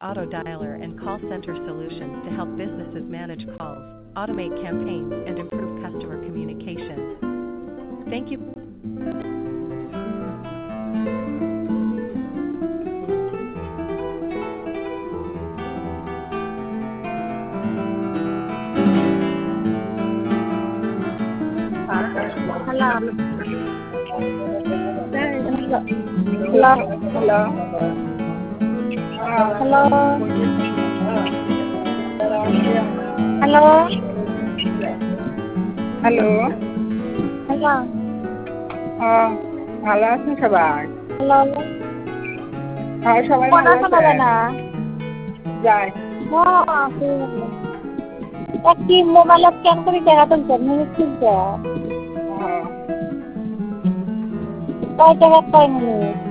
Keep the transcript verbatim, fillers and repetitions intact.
auto dialer and call center solutions to help businesses manage calls, automate campaigns, and improve customer communication. Thank you. Hello. Hello. Hello. Hello. Hello. Hello. Hello. হ্যাঁ, ভালো আছেন সবাই? Hello. হ্যাঁ, সবাই phone ভালো আসা আছে। যাবে না। যায়। হ্যাঁ, ঠিক আছে। একটি মোবাইলে স্ক্যান করে টাকা তুলছেন, মিনিট তুলছে। হ্যাঁ। কয় টাকা কয় মিনিট?